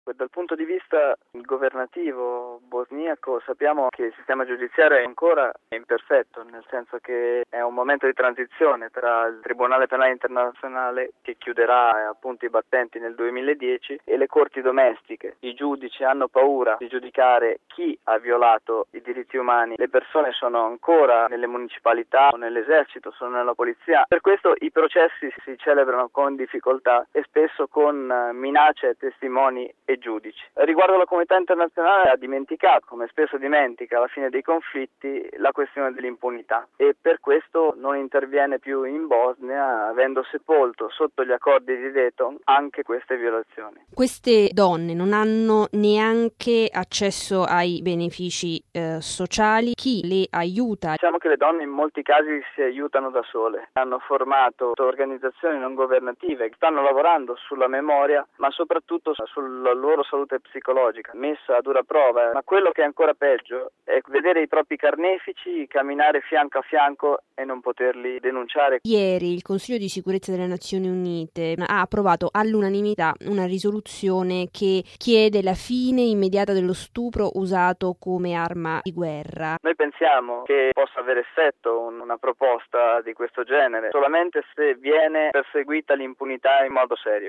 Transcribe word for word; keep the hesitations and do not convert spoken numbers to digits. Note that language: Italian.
Dal punto di vista governativo bosniaco sappiamo che il sistema giudiziario è ancora imperfetto, nel senso che è un momento di transizione tra il Tribunale Penale Internazionale, che chiuderà appunto i battenti nel duemiladieci, e le corti domestiche. I giudici hanno paura di giudicare chi ha violato i diritti umani. Le persone sono ancora nelle municipalità, nell'esercito, sono nella polizia. Per questo i processi si celebrano con difficoltà e spesso con minacce ai testimoni e giudici. Riguardo alla comunità internazionale, ha dimenticato, come spesso dimentica alla fine dei conflitti, la questione dell'impunità, e per questo non interviene più in Bosnia, avendo sepolto sotto gli accordi di Dayton anche queste violazioni. Queste donne non hanno neanche accesso ai benefici eh, sociali. Chi le aiuta? Diciamo che le donne in molti casi si aiutano da sole. Hanno formato organizzazioni non governative che stanno lavorando sulla memoria, ma soprattutto sulla loro salute psicologica, messa a dura prova. Ma quello che è ancora peggio è vedere i propri carnefici camminare fianco a fianco e non poterli denunciare. Ieri il Consiglio di Sicurezza delle Nazioni Unite ha approvato all'unanimità una risoluzione che chiede la fine immediata dello stupro usato come arma di guerra. Noi pensiamo che possa avere effetto una proposta di questo genere solamente se viene perseguita l'impunità in modo serio.